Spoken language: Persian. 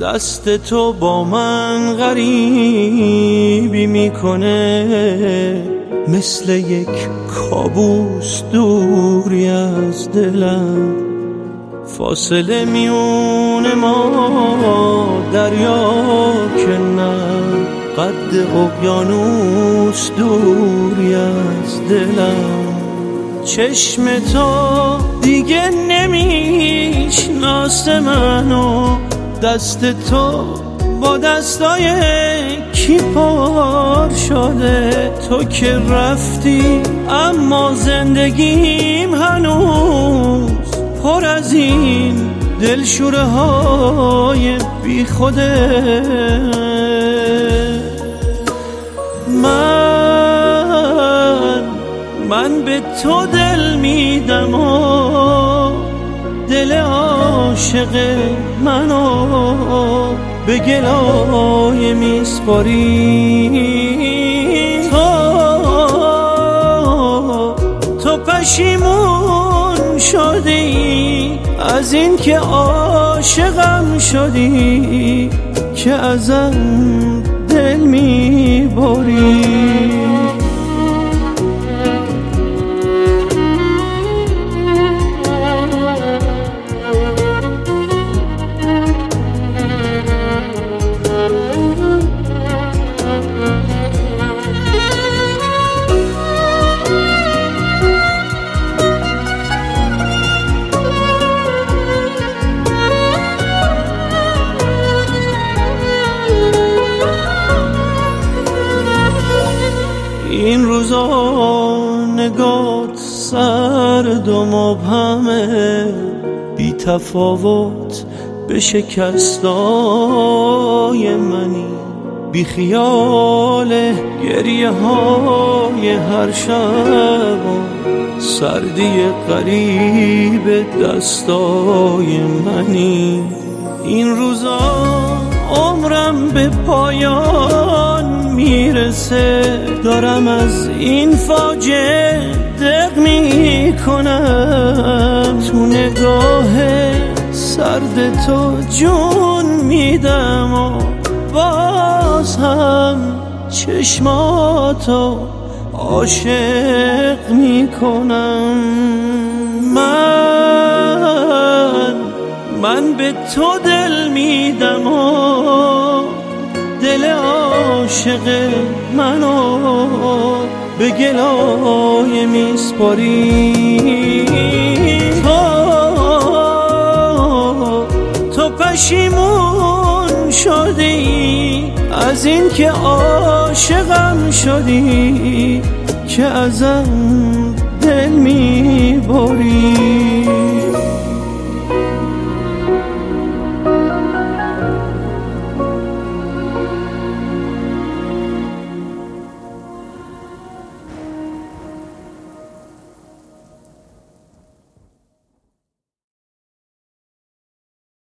دست تو با من غریبی میکنه، مثل یک کابوس دوری از دلم. فاصله میون ما دریا که نه، قد اقیانوس دوری از دلم. چشم تو دیگه نمیشناسه منو، دست تو با دستای کی پر شده. تو که رفتی اما زندگیم هنوز پر از این دلشوره های بی خوده. من به تو دل میدم و دل عاشق منو به گلای میسپاری. تو پشیمون شدی از این که عاشقم شدی، که ازم دل میبری. این روزا نگات سرد و مبهمه، بی تفاوت به شکستای منی، بی خیال گریه های هر شب و سردی قریب دستای منی. این روزا عمرم به پایان میرسه، دارم از این فاجعه دق میکنم. تو نگاه سرد تو جون میدم و باز هم چشماتو عاشق میکنم. من به تو دل میدم و دل عاشق منو به گلای میسپاری. تو پشیمون شدی از این که عاشقم شدی، که ازم دل میبری.